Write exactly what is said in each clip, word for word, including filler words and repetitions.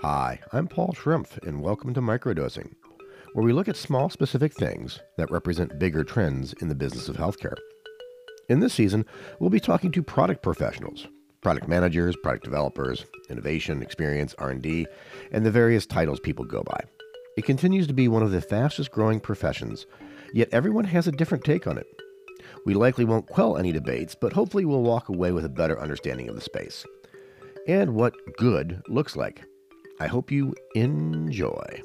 Hi, I'm Paul Schrimpf, and welcome to Microdosing, where we look at small specific things that represent bigger trends in the business of healthcare. In this season, we'll be talking to product professionals, product managers, product developers, innovation, experience, R and D, and the various titles people go by. It continues to be one of the fastest growing professions, yet everyone has a different take on it. We likely won't quell any debates, but hopefully we'll walk away with a better understanding of the space and what good looks like. I hope you enjoy.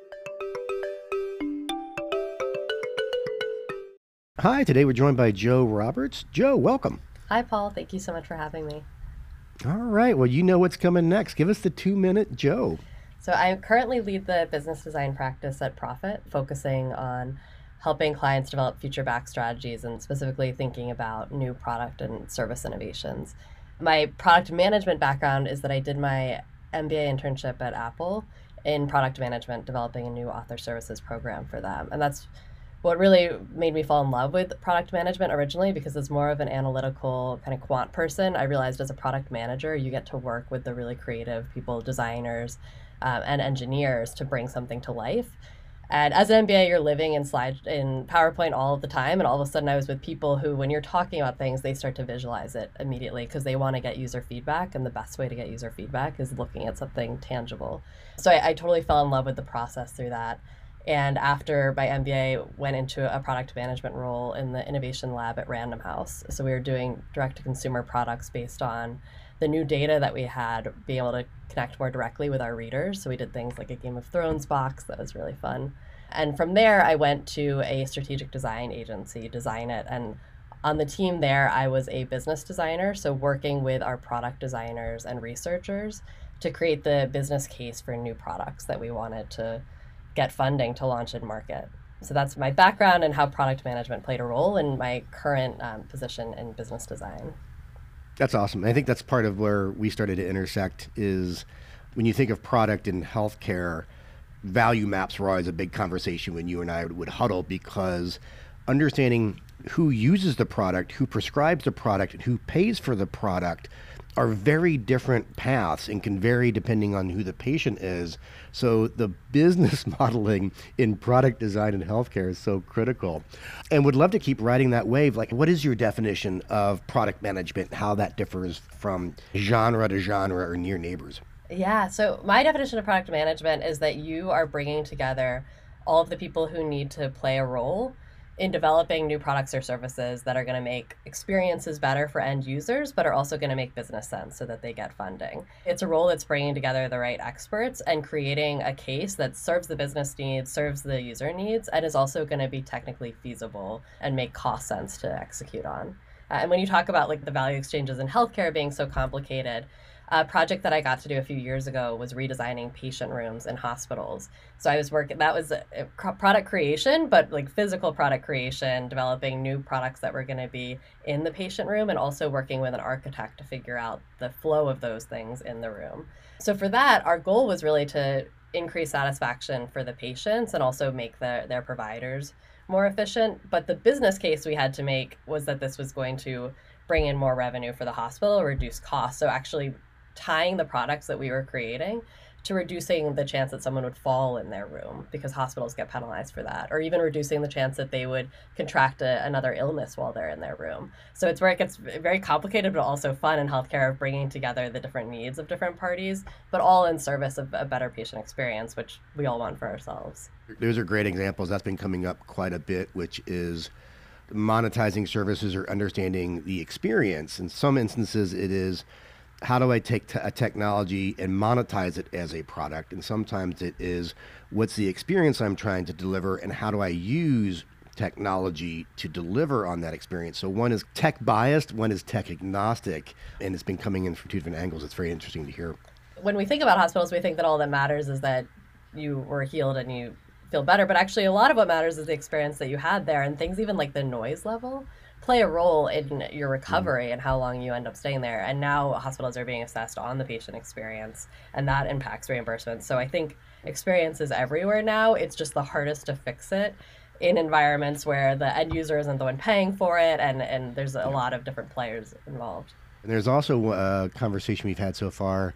Hi, today we're joined by Joe Roberts. Joe, welcome. Hi, Paul. Thank you so much for having me. All right. Well, you know what's coming next. Give us the two-minute Joe. So I currently lead the business design practice at Profit, focusing on helping clients develop future-backed strategies and specifically thinking about new product and service innovations. My product management background is that I did my M B A internship at Apple in product management, developing a new author services program for them. And that's what really made me fall in love with product management originally, because it's more of an analytical kind of quant person. I realized as a product manager, you get to work with the really creative people, designers um, and engineers to bring something to life. And as an M B A, you're living in slide in PowerPoint all of the time. And all of a sudden I was with people who, when you're talking about things, they start to visualize it immediately because they want to get user feedback. And the best way to get user feedback is looking at something tangible. So I, I totally fell in love with the process through that. And after my M B A, went into a product management role in the innovation lab at Random House. So we were doing direct-to-consumer products based on the new data that we had, being able to connect more directly with our readers. So we did things like a Game of Thrones box that was really fun. And from there, I went to a strategic design agency, Design It. And on the team there, I was a business designer, so working with our product designers and researchers to create the business case for new products that we wanted to get funding to launch in market. So that's my background and how product management played a role in my current um, position in business design. That's awesome. I think that's part of where we started to intersect is when you think of product in healthcare, value maps were always a big conversation when you and I would huddle, because understanding who uses the product, who prescribes the product, and who pays for the product are very different paths and can vary depending on who the patient is. So the business modeling in product design in healthcare is so critical. And would love to keep riding that wave. Like, what is your definition of product management, how that differs from genre to genre or near neighbors? Yeah, so my definition of product management is that you are bringing together all of the people who need to play a role in developing new products or services that are going to make experiences better for end users, but are also going to make business sense so that they get funding. It's a role that's bringing together the right experts and creating a case that serves the business needs, serves the user needs, and is also going to be technically feasible and make cost sense to execute on. Uh, and when you talk about like the value exchanges in healthcare being so complicated, a project that I got to do a few years ago was redesigning patient rooms in hospitals. So I was working, that was a, a product creation, but like physical product creation, developing new products that were going to be in the patient room, and also working with an architect to figure out the flow of those things in the room. So for that, our goal was really to increase satisfaction for the patients and also make the, their providers more efficient. But the business case we had to make was that this was going to bring in more revenue for the hospital, reduce costs. So actually tying the products that we were creating to reducing the chance that someone would fall in their room, because hospitals get penalized for that, or even reducing the chance that they would contract a, another illness while they're in their room. So it's where it gets very complicated, but also fun in healthcare, of bringing together the different needs of different parties, but all in service of a better patient experience, which we all want for ourselves. Those are great examples. That's been coming up quite a bit, which is monetizing services or understanding the experience. In some instances, it is how do I take t- a technology and monetize it as a product? And sometimes it is what's the experience I'm trying to deliver, and how do I use technology to deliver on that experience? So one is tech biased, one is tech agnostic, and it's been coming in from two different angles. It's very interesting to hear. When we think about hospitals, we think that all that matters is that you were healed and you feel better, but actually a lot of what matters is the experience that you had there, and things even like the noise level play a role in your recovery and how long you end up staying there. And now hospitals are being assessed on the patient experience, and that impacts reimbursement. So I think experience is everywhere now. It's just the hardest to fix it in environments where the end user isn't the one paying for it, and, and there's a lot of different players involved. And there's also a conversation we've had so far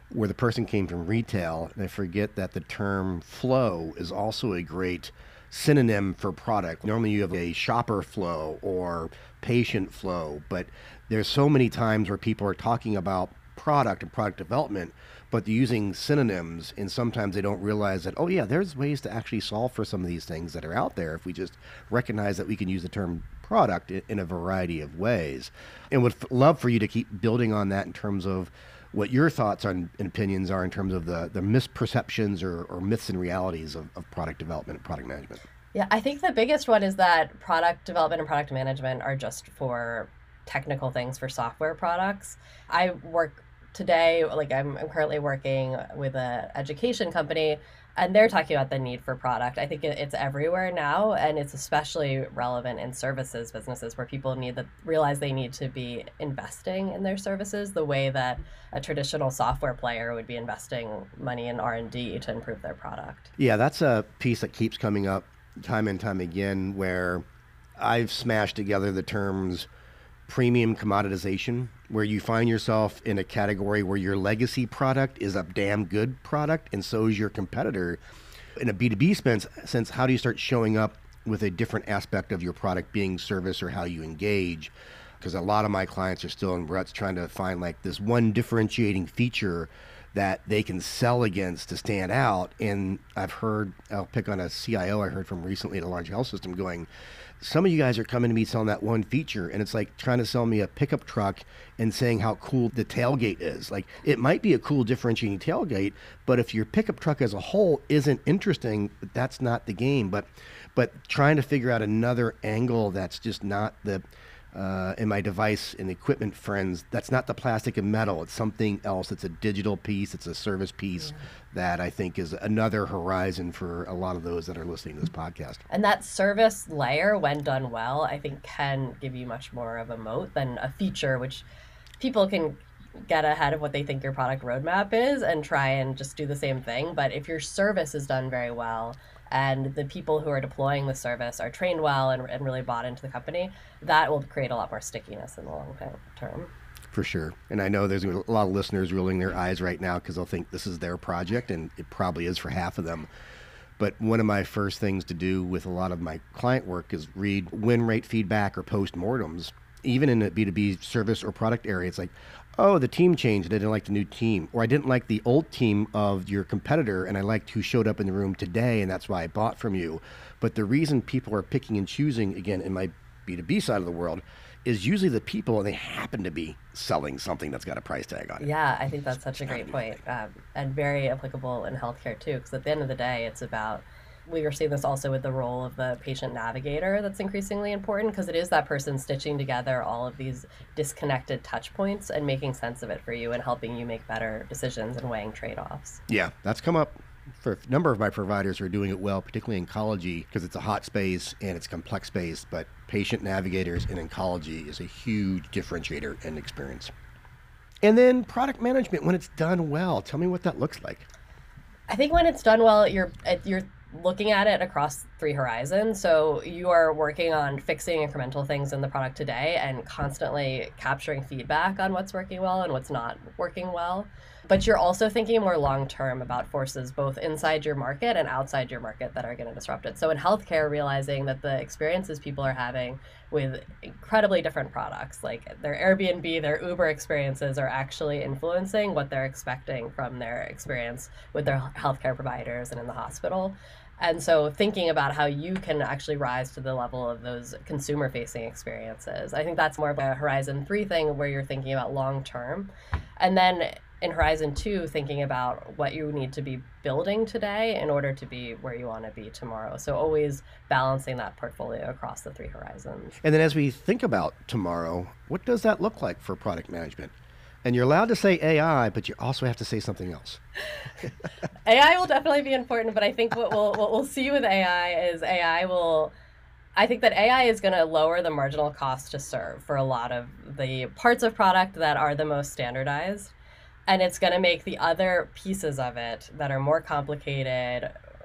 where the person came from retail. They forget that the term flow is also a great synonym for product. Normally you have a shopper flow or patient flow, but there's so many times where people are talking about product and product development, but they're using synonyms, and sometimes they don't realize that, oh yeah, there's ways to actually solve for some of these things that are out there if we just recognize that we can use the term product in, in a variety of ways. And would f- love for you to keep building on that in terms of what your thoughts on and opinions are in terms of the, the misperceptions or, or myths and realities of, of product development and product management. Yeah, I think the biggest one is that product development and product management are just for technical things for software products. I work today, like I'm, I'm currently working with an education company, and they're talking about the need for product. I think it, it's everywhere now, and it's especially relevant in services businesses where people need to realize they need to be investing in their services the way that a traditional software player would be investing money in R and D to improve their product. Yeah, that's a piece that keeps coming up time and time again, where I've smashed together the terms premium commoditization, where you find yourself in a category where your legacy product is a damn good product and so is your competitor. In a B two B sense, sense, how do you start showing up with a different aspect of your product being service or how you engage? Because a lot of my clients are still in ruts trying to find like this one differentiating feature that they can sell against to stand out. And I've heard, I'll pick on a C I O I heard from recently at a large health system going, some of you guys are coming to me selling that one feature, and it's like trying to sell me a pickup truck and saying how cool the tailgate is. Like, it might be a cool differentiating tailgate, but if your pickup truck as a whole isn't interesting, that's not the game. But but trying to figure out another angle that's just not the, uh, in my device and equipment friends, that's not the plastic and metal. It's something else. It's a digital piece. It's a service piece. Yeah. That I think is another horizon for a lot of those that are listening to this podcast. And that service layer, when done well, I think can give you much more of a moat than a feature, which people can get ahead of what they think your product roadmap is and try and just do the same thing. But if your service is done very well and the people who are deploying the service are trained well and, and really bought into the company, that will create a lot more stickiness in the long term. For sure. And I know there's a lot of listeners rolling their eyes right now because they'll think this is their project, and it probably is for half of them. But one of my first things to do with a lot of my client work is read win rate feedback or post-mortems. Even in a B two B service or product area, it's like, oh, the team changed. I didn't like the new team. Or I didn't like the old team of your competitor, and I liked who showed up in the room today, and that's why I bought from you. But the reason people are picking and choosing, again, in my B two B side of the world, is usually the people, and they happen to be selling something that's got a price tag on it. Yeah, I think that's such a great point, um, and very applicable in healthcare too, because at the end of the day, it's about, we are seeing this also with the role of the patient navigator that's increasingly important, because it is that person stitching together all of these disconnected touch points and making sense of it for you and helping you make better decisions and weighing trade-offs. Yeah, that's come up for a number of my providers who are doing it well, particularly in oncology, because it's a hot space and it's complex space, but patient navigators in oncology is a huge differentiator and experience. And then product management, when it's done well, tell me what that looks like. I think when it's done well, you're you're looking at it across three horizons. So you are working on fixing incremental things in the product today and constantly capturing feedback on what's working well and what's not working well. But you're also thinking more long-term about forces both inside your market and outside your market that are going to disrupt it. So in healthcare, realizing that the experiences people are having with incredibly different products, like their Airbnb, their Uber experiences, are actually influencing what they're expecting from their experience with their healthcare providers and in the hospital. And so thinking about how you can actually rise to the level of those consumer-facing experiences. I think that's more of a Horizon three thing where you're thinking about long-term. And then in Horizon two, thinking about what you need to be building today in order to be where you want to be tomorrow. So always balancing that portfolio across the three horizons. And then as we think about tomorrow, what does that look like for product management? And you're allowed to say A I, but you also have to say something else. A I will definitely be important, but I think what we'll, what we'll see with A I is A I will, I think that A I is going to lower the marginal cost to serve for a lot of the parts of product that are the most standardized. And it's going to make the other pieces of it that are more complicated,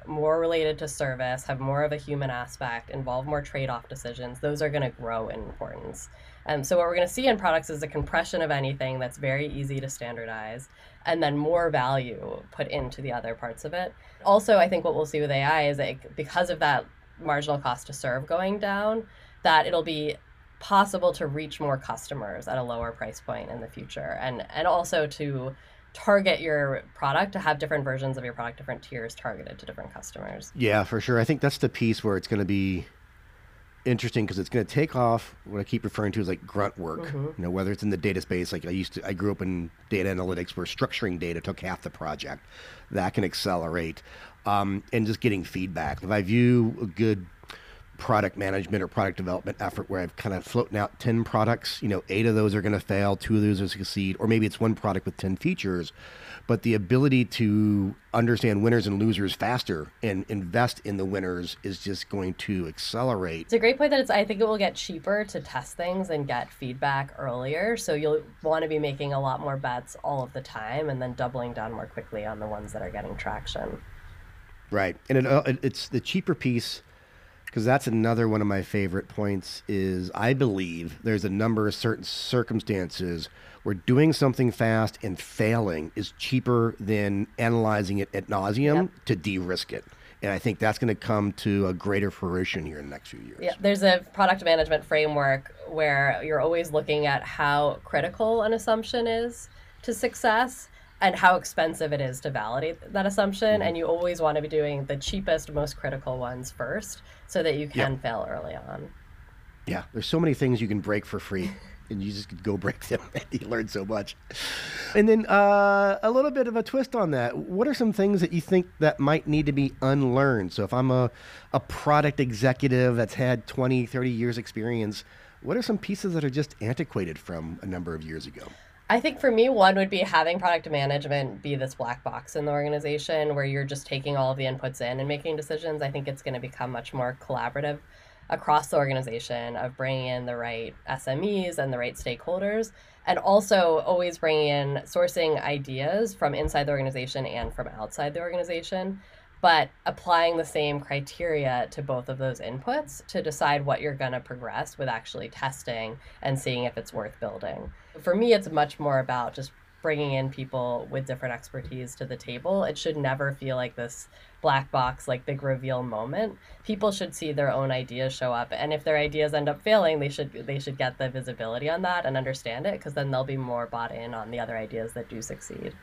more related to service, have more of a human aspect, involve more trade-off decisions, those are going to grow in importance. And so what we're going to see in products is a compression of anything that's very easy to standardize, and then more value put into the other parts of it. Also, I think what we'll see with A I is that because of that marginal cost to serve going down, that it'll be possible to reach more customers at a lower price point in the future, and and also to target your product, to have different versions of your product, different tiers targeted to different customers. Yeah, for sure. I think that's the piece where it's going to be interesting, because it's going to take off what I keep referring to as like grunt work. Mm-hmm. You know, whether it's in the data space, like I used to, I grew up in data analytics where structuring data took half the project. That can accelerate, um, and just getting feedback. If I view a good product management or product development effort where I've kind of floating out ten products, you know, eight of those are going to fail, two of those will succeed, or maybe it's one product with ten features, but the ability to understand winners and losers faster and invest in the winners is just going to accelerate. It's a great point that it's, I think it will get cheaper to test things and get feedback earlier. So you'll want to be making a lot more bets all of the time and then doubling down more quickly on the ones that are getting traction. Right. And it, uh, it's the cheaper piece, because that's another one of my favorite points, is I believe there's a number of certain circumstances where doing something fast and failing is cheaper than analyzing it ad nauseum yep. to de-risk it. And I think that's going to come to a greater fruition here in the next few years. Yeah, there's a product management framework where you're always looking at how critical an assumption is to success and how expensive it is to validate that assumption. Mm-hmm. And you always want to be doing the cheapest, most critical ones first so that you can yep. fail early on. Yeah, there's so many things you can break for free. And you just go break them and you learn so much. And then uh, a little bit of a twist on that. What are some things that you think that might need to be unlearned? So if I'm a, a product executive that's had twenty, thirty years experience, what are some pieces that are just antiquated from a number of years ago? I think for me, one would be having product management be this black box in the organization where you're just taking all of the inputs in and making decisions. I think it's going to become much more collaborative across the organization of bringing in the right S M Es and the right stakeholders, and also always bringing in sourcing ideas from inside the organization and from outside the organization, but applying the same criteria to both of those inputs to decide what you're going to progress with actually testing and seeing if it's worth building. For me, it's much more about just bringing in people with different expertise to the table. It should never feel like this black box, like big reveal moment. People should see their own ideas show up, and if their ideas end up failing, they should they should get the visibility on that and understand it, because then they'll be more bought in on the other ideas that do succeed.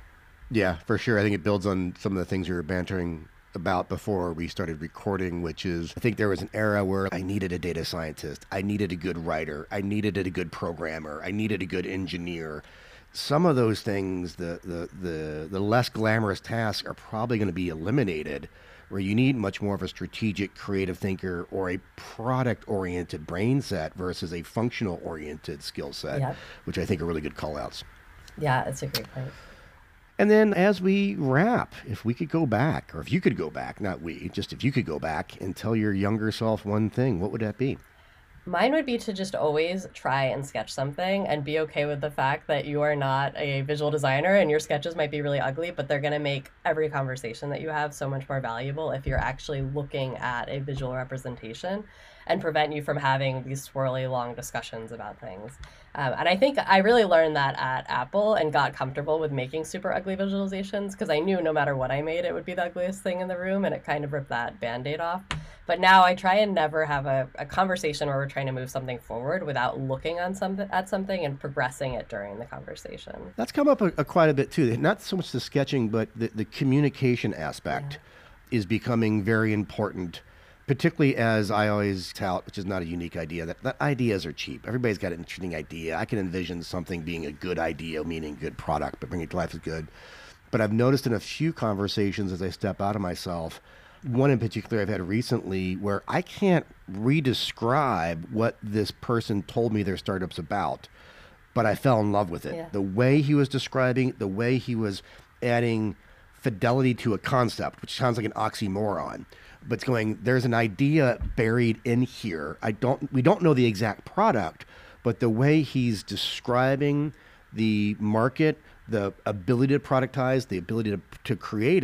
Yeah, for sure. I think it builds on some of the things we were bantering about before we started recording, which is I think there was an era where I needed a data scientist, I needed a good writer, I needed a good programmer, I needed a good engineer. Some of those things, the the the, the less glamorous tasks, are probably going to be eliminated, where you need much more of a strategic, creative thinker or a product-oriented brain set versus a functional-oriented skill set, yep. which I think are really good call-outs. Yeah, it's a great point. And then as we wrap, if we could go back, or if you could go back, not we, just if you could go back and tell your younger self one thing, what would that be? Mine would be to just always try and sketch something and be okay with the fact that you are not a visual designer and your sketches might be really ugly, but they're going to make every conversation that you have so much more valuable if you're actually looking at a visual representation, and prevent you from having these swirly long discussions about things. Um, and I think I really learned that at Apple and got comfortable with making super ugly visualizations, because I knew no matter what I made, it would be the ugliest thing in the room, and it kind of ripped that Band-Aid off. But now I try and never have a, a conversation where we're trying to move something forward without looking on something at something and progressing it during the conversation. That's come up a, a quite a bit too. Not so much the sketching, but the, the communication aspect yeah. is becoming very important, particularly as I always tout, which is not a unique idea, that, that ideas are cheap. Everybody's got an interesting idea. I can envision something being a good idea, meaning good product, but bringing it to life is good. But I've noticed in a few conversations as I step out of myself, one in particular I've had recently, where I can't re-describe what this person told me their startup's about, but I fell in love with it. Yeah. The way he was describing, the way he was adding fidelity to a concept, which sounds like an oxymoron, but it's going, there's an idea buried in here. I don't, we don't know the exact product, but the way he's describing the market, the ability to productize, the ability to, to create it,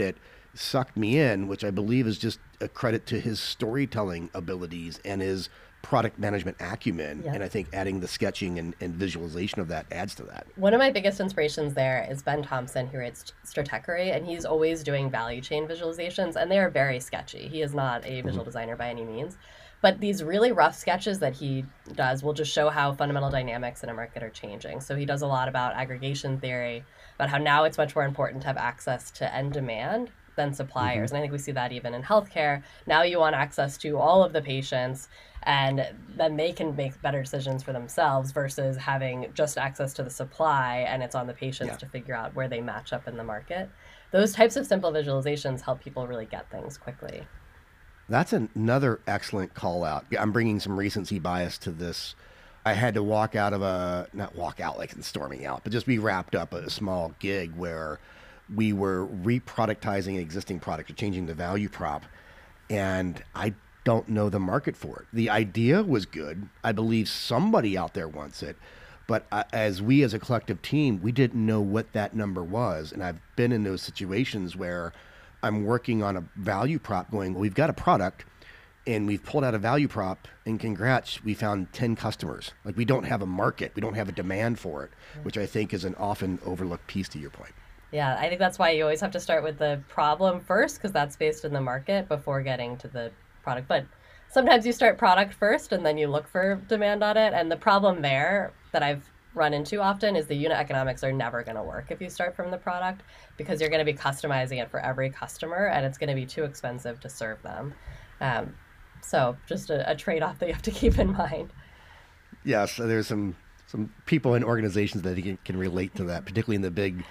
sucked me in, which I believe is just a credit to his storytelling abilities and his product management acumen. Yeah. And I think adding the sketching and, and visualization of that adds to that. One of my biggest inspirations there is Ben Thompson, who writes Stratechery, and he's always doing value chain visualizations, and they are very sketchy. He is not a visual mm-hmm. designer by any means. But these really rough sketches that he does will just show how fundamental dynamics in a market are changing. So he does a lot about aggregation theory, about how now it's much more important to have access to end demand than suppliers. Mm-hmm. And I think we see that even in healthcare. Now you want access to all of the patients, and then they can make better decisions for themselves versus having just access to the supply, and it's on the patients yeah. to figure out where they match up in the market. Those types of simple visualizations help people really get things quickly. That's another excellent call out. I'm bringing some recency bias to this. I had to walk out of a, not walk out like in storming out, but just be wrapped up at a small gig where we were reproductizing an existing product or changing the value prop. And I don't know the market for it. The idea was good. I believe somebody out there wants it. But uh, as we as a collective team, we didn't know what that number was. And I've been in those situations where I'm working on a value prop going, well, we've got a product and we've pulled out a value prop and congrats, we found ten customers. Like we don't have a market. We don't have a demand for it, mm-hmm. which I think is an often overlooked piece to your point. Yeah, I think that's why you always have to start with the problem first, because that's based in the market before getting to the product. But sometimes you start product first and then you look for demand on it. And the problem there that I've run into often is the unit economics are never going to work if you start from the product, because you're going to be customizing it for every customer and it's going to be too expensive to serve them. Um, so just a, a trade-off that you have to keep in mind. Yes, there's some some people in organizations that can, can relate to that, particularly in the big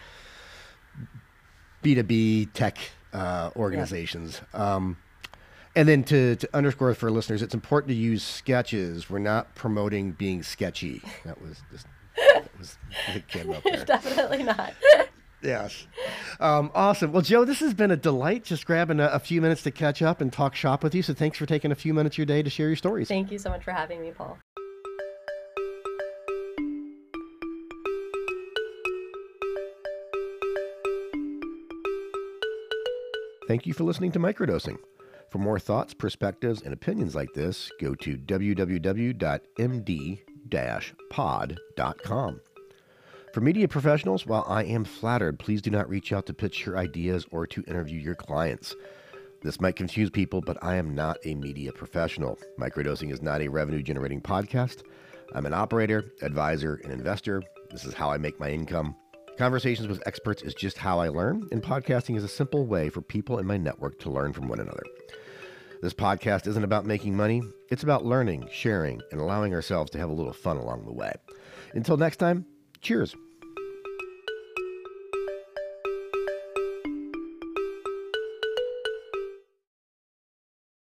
B two B tech uh, organizations. Yeah. Um, and then to, to underscore for listeners, it's important to use sketches. We're not promoting being sketchy. That was just, that was, it came up there. Definitely not. Yes. Um, awesome. Well, Joe, this has been a delight just grabbing a, a few minutes to catch up and talk shop with you. So thanks for taking a few minutes of your day to share your stories. Thank you so much for having me, Paul. Thank you for listening to Microdosing. For more thoughts, perspectives, and opinions like this, go to w w w dot m d dash pod dot com. For media professionals, while I am flattered, please do not reach out to pitch your ideas or to interview your clients. This might confuse people, but I am not a media professional. Microdosing is not a revenue-generating podcast. I'm an operator, advisor, and investor. This is how I make my income. Conversations with experts is just how I learn, and podcasting is a simple way for people in my network to learn from one another. This podcast isn't about making money. It's about learning, sharing, and allowing ourselves to have a little fun along the way. Until next time, cheers.